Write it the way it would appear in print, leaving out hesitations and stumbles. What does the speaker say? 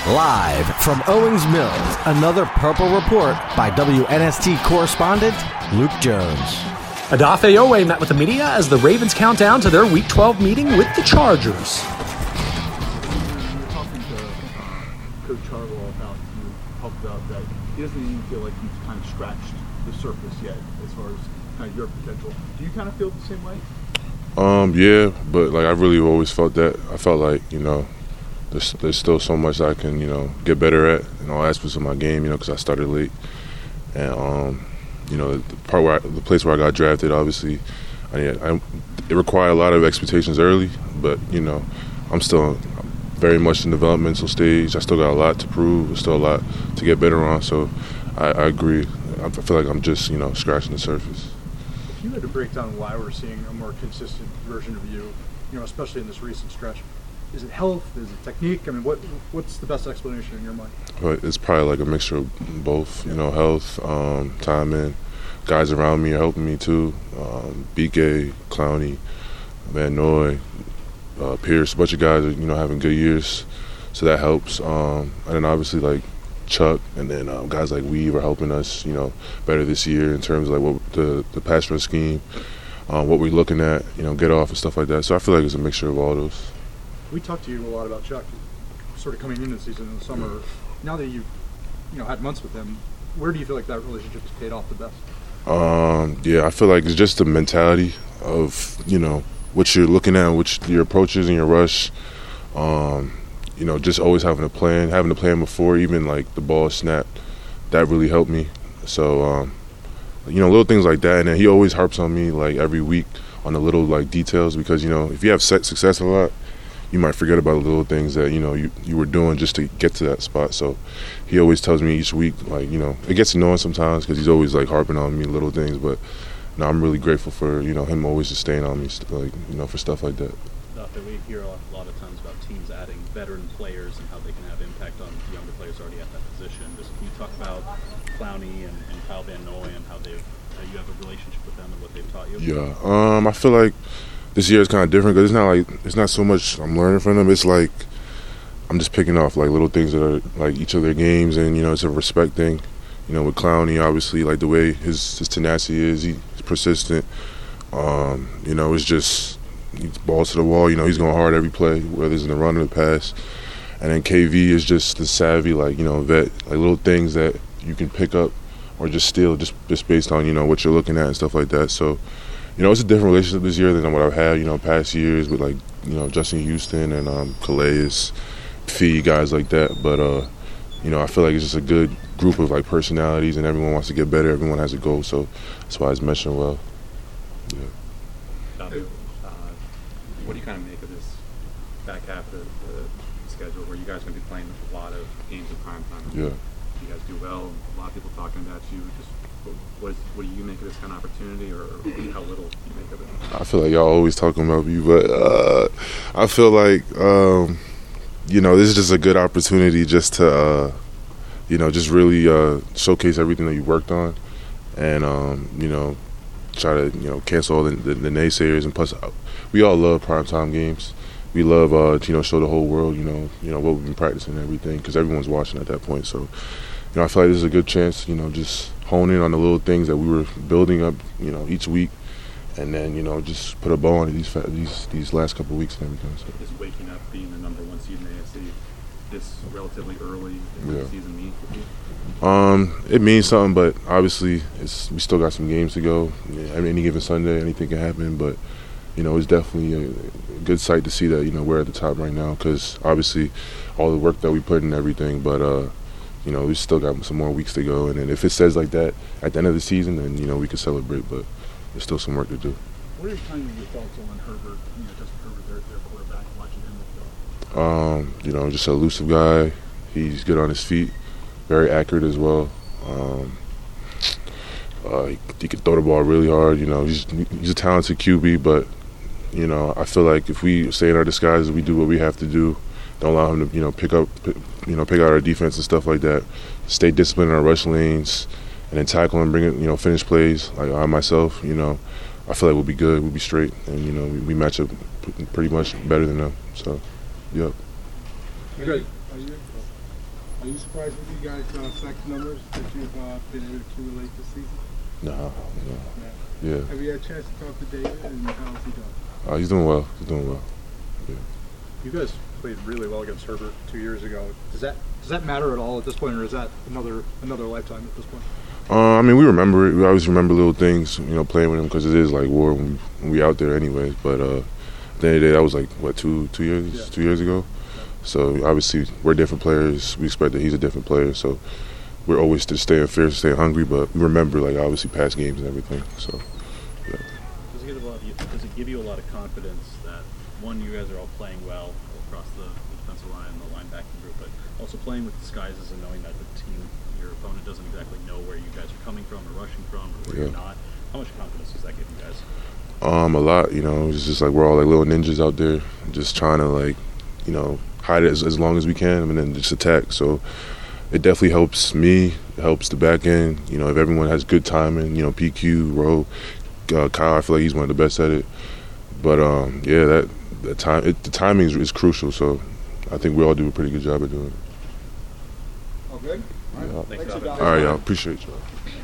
Live from Owings Mills, another Purple Report by WNST correspondent Luke Jones. Odafe Oweh met with the media as the Ravens count down to their Week 12 meeting with the Chargers. You're talking to Coach Charlo about you talked about that he doesn't even feel like he's kind of scratched the surface yet as far as kind of your potential. Do you kind of feel the same way? Yeah, but like I really always felt that. I felt like, there's still so much I can, get better at in all aspects of my game, because I started late. And, the place where I got drafted, obviously, it required a lot of expectations early, but, I'm still very much in the developmental stage. I still got a lot to prove. There's still a lot to get better on, so I agree. I feel like I'm just, scratching the surface. If you had to break down why we're seeing a more consistent version of you, especially in this recent stretch, is it health? Is it technique? I mean, what's the best explanation in your mind? But it's probably like a mixture of both, health, timing. Guys around me are helping me too. BK, Clowney, Van Noy, Pierce, a bunch of guys are, having good years, so that helps. And then obviously like Chuck and then guys like Weave are helping us, better this year in terms of like what the pass rush scheme, what we're looking at, get off and stuff like that. So I feel like it's a mixture of all those. We talked to you a lot about Chuck, sort of coming into the season in the summer. Yeah. Now that you've had months with him, where do you feel like that relationship has paid off the best? Yeah, I feel like it's just the mentality of what you're looking at, your approaches and your rush. Just always having a plan before even like the ball snapped. That really helped me. So little things like that, and then he always harps on me like every week on the little like details because if you have success a lot, you might forget about the little things that you were doing just to get to that spot. So he always tells me each week, like it gets annoying sometimes because he's always like harping on me little things. But I'm really grateful for him always just staying on me, like for stuff like that. We hear a lot of times about teams adding veteran players and how they can have impact on younger players already at that position. Just can you talk about Clowney and Kyle Van Noy and how you have a relationship with them and what they've taught you? Yeah, I feel like this year is kind of different because it's not so much I'm learning from them. It's like I'm just picking off like little things that are like each of their games, and it's a respect thing. With Clowney, obviously, like the way his tenacity is, he's persistent. It's just he's balls to the wall. He's going hard every play, whether it's in the run or the pass. And then KV is just the savvy, vet, like little things that you can pick up or just steal just based on what you're looking at and stuff like that. So. It's a different relationship this year than what I've had, past years with, Justin Houston and Calais, Fee, guys like that. But, I feel like it's just a good group of, personalities, and everyone wants to get better. Everyone has a goal, so that's why it's meshing well. Yeah. What do you kind of make of this back half of the schedule where you guys are going to be playing a lot of games of prime time? Yeah. You guys do well. A lot of people talking about you. Just what do you make of this kind of opportunity, or how little do you make of it? I feel like y'all always talking about me, but I feel like this is just a good opportunity just to just really showcase everything that you worked on, and try to cancel all the naysayers. And plus, we all love primetime games. We love show the whole world what we've been practicing and everything because everyone's watching at that point. So I feel like this is a good chance just hone in on the little things that we were building up, each week, and then, just put a bow on it these last couple of weeks and everything. So. Is waking up being the number one seed in the AFC this relatively early in the season mean for you? It means something, but obviously we still got some games to go. Any given Sunday, anything can happen, but it's definitely a good sight to see that we're at the top right now because obviously all the work that we put in everything, but. We still got some more weeks to go, and then if it says like that at the end of the season, then we can celebrate. But there's still some work to do. What are your thoughts on Herbert? Justin Herbert, their quarterback, watching him with just an elusive guy. He's good on his feet, very accurate as well. He can throw the ball really hard. He's a talented QB, but I feel like if we stay in our disguises, we do what we have to do. Don't allow him to, pick out our defense and stuff like that. Stay disciplined in our rush lanes, and then tackle and bring it, finish plays. Like I myself, I feel like we'll be good. We'll be straight, and we match up pretty much better than them. So, yep. Good. Are you surprised with you guys' sack numbers that you've been able to accumulate this season? No. Yeah. Have you had a chance to talk to David, and how's he doing? He's doing well. He's doing well. Yeah. You guys played really well against Herbert 2 years ago. Does that matter at all at this point, or is that another lifetime at this point? I mean, we remember it. We always remember little things, playing with him because it is like war when we out there anyways. But at the end of the day, that was like, what, two years? Yeah. 2 years ago? So obviously we're different players. We expect that he's a different player. So we're always just staying fierce, staying hungry. But we remember, like, obviously past games and everything. So, yeah. Does it give you a lot of confidence that, one, you guys are all playing well across the defensive line and the linebacking group, but also playing with disguises and knowing that the team, your opponent, doesn't exactly know where you guys are coming from or rushing from or where you're not? How much confidence does that give you guys? A lot. It's just like we're all like little ninjas out there, just trying to, like, hide it as long as we can and then just attack. So it definitely helps me. It helps the back end. If everyone has good timing, PQ, Rowe, Kyle, I feel like he's one of the best at it. But the timing is crucial. So I think we all do a pretty good job of doing it. Okay. Yeah. Thanks, All right, y'all. Appreciate y'all.